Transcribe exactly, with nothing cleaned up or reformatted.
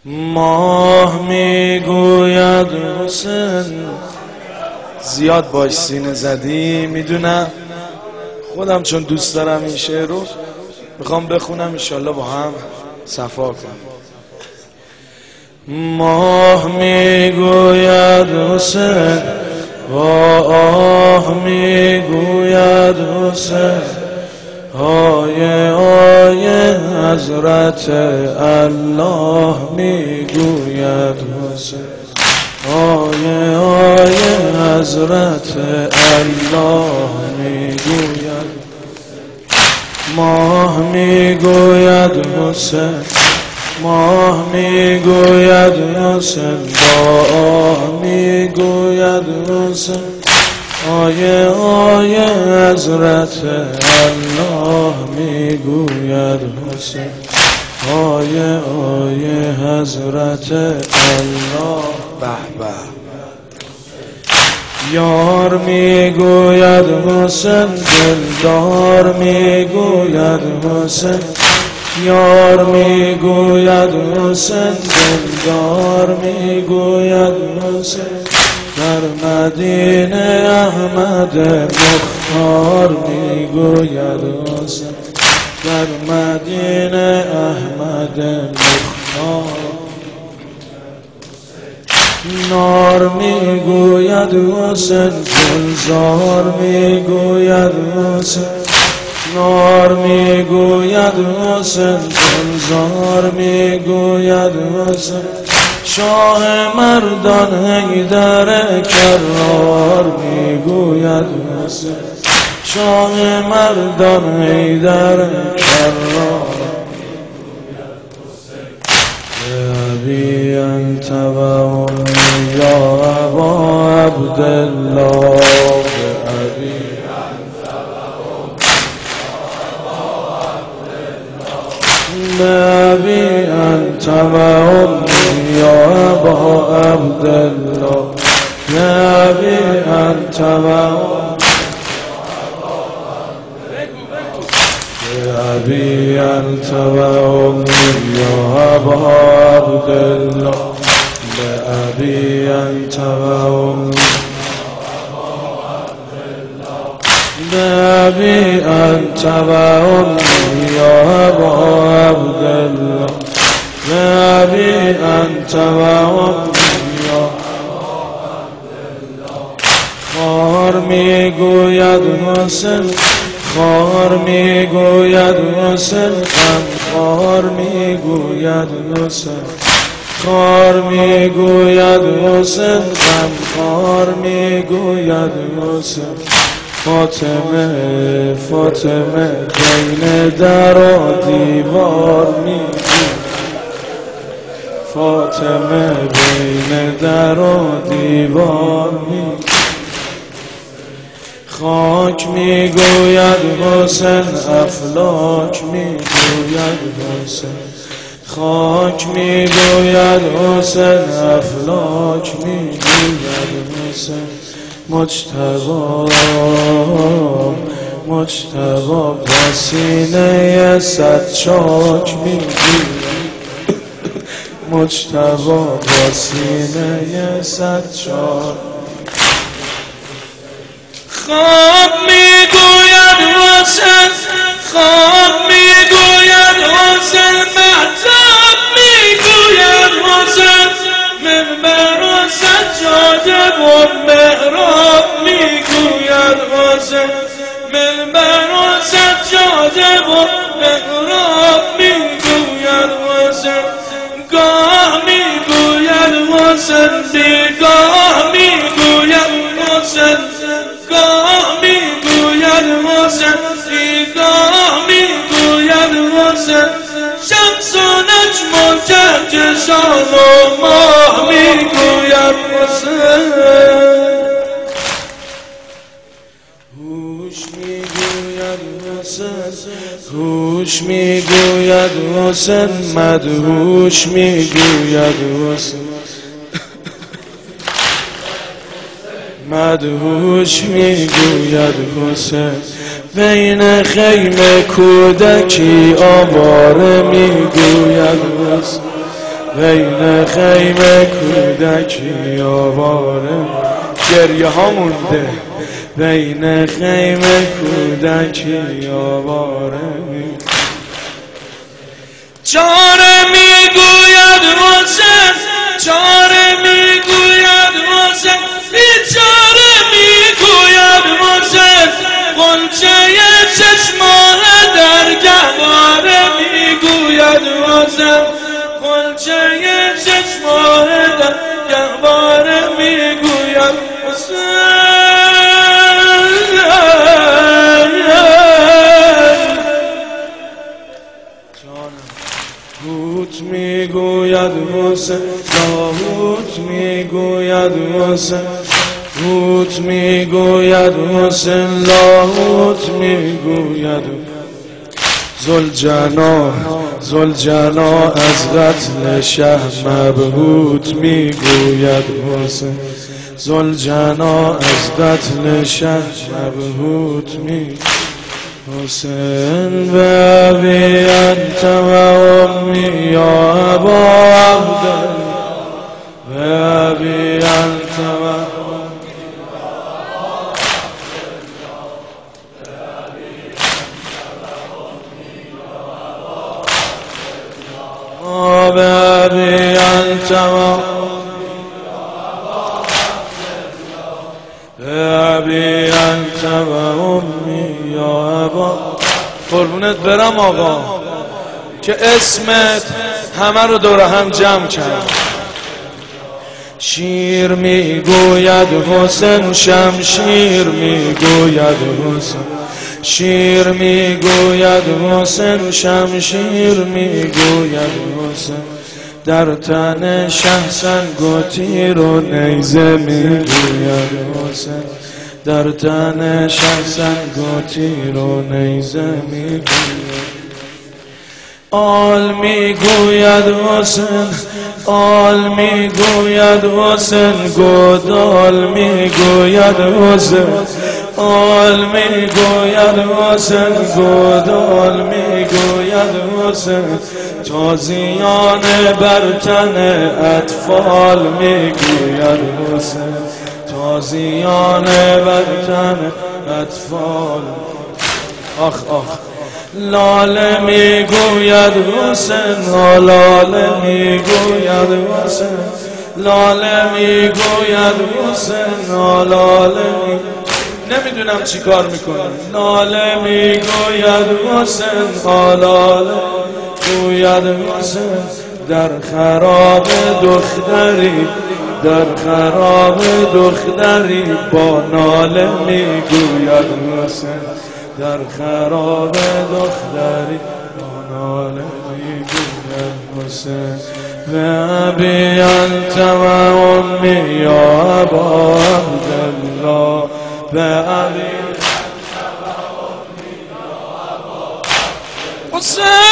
ماه میگوید حسین. زیاد باش سینه زدی میدونم، خودم چون دوست دارم این شعر رو میخوام بخونم، انشالله با هم صفا کنم. ماه میگوید حسین، آه میگوید حسین، آیه آیه حضرت الله میگوید حسین، آیه آیه حضرت الله میگوید. ماه میگوید حسین، ماه میگوید حسین، با آه میگوید حسین، آیه آیه حضرت الله میگوید حسین، آیه آیه حضرت الله. به به. یار میگوید حسین، دلدار میگوید حسین، یار میگوید حسین، دلدار میگوید حسین، در مدینه احمد مختار میگوید حسین، در مدینه احمد مختار. نار میگوید حسین، گلزار میگوید حسین، نار میگوید حسین، گلزار میگوید حسین، شاه مردان حیدر کرار میگوید حسین، شاه مردان حیدر کرار. ابی انت و امی یا ابا عبدالله، ابی انت و ابی انت و امی یا ابا عبدالله، ابی انت و ابی انت و امی یا ابا عبدالله، ابی انت و امی ابی انت و امی یا ابا عبدالله، ابی انت و امی یا ابا عبدالله. خار میگوید حسین، خار میگوید حسین، خار میگوید حسین، خار میگوید حسین، خار میگوید حسین، فاطمه فاطمه بین در و دیوار میگوید، فاطمه بین در و دیوار میگوید. خاک میگوید حسین، افلاک میگوید حسین، خاک میگوید حسین، افلاک میگوید حسین، مجتبی مجتبی با سینه صد چاک میگوید، مجتبی با سینه صد چاک. خواب میگوید حسین، خواب میگوید حسین، مهتاب میگوید حسین، منبر و سجاده و محراب میگوید حسین، منبر و سجاده و محراب میگوید حسین. گاه میگوید حسین، بیگاه میگوید حسین، گاه میگوید حسین، بیگاه میگوید حسین، شمس و نجم و کهکشان و ماه میگوید حسین. هوش میگوید حسین، هوش میگوید حسین، مدهوش میگوید حسین، مدهوش میگوید حسین، بین خیمه کودکی آواره میگوید حسین، بین خیمه کودکی آواره گریه ها مونده بین خیمه کودکی آواره چاره میگوید حسین چاره میگوید حسین بیچاره میگوید حسین غنچه چشمان در گهواره میگوید حسین غنچه چشمان در گهواره میگوید حسین داوود میگوید حسین داوود میگوید حسین داوود میگوید حسین داوود میگوید ذوالجنا ذوالجنا از قتل شه مبهوت میگوید حسین ذوالجنا از قتل شه مبهوت میگوید حسین به ابی انت و امی یا ابا عبدالله به ابی انت و به ابی انت و به ابی انت و امی یا ابا قربونت برم آقا که اسمت همه رو دور هم جمع کرد شیر میگوید حسین شمشیر میگوید حسین شیر میگوید حسین شمشیر میگوید حسین در تن شه سنگ و تیر و نیزه میگوید حسین در تن شه سنگ و تیر و نیزه میگوید آل میگوید حسین آل میگوید حسین گودال میگوید حسین آل میگوید حسین گودال میگوید حسین تازیان بر تن اطفال میگوید حسین تازیان بر تن اطفال آخ آخ لاله میگوید حسین لاله میگوید حسین لاله میگوید حسین لاله نمیدونم چی کار میکنم لاله میگوید حسین لاله میگوید حسین در خراب دختری در خراب دختری با ناله میگوید حسین در خراب دختری با ناله میگوید حسین به ابی انت و امی یا ابا عبدالله به ابی انت و امی یا ابا حسین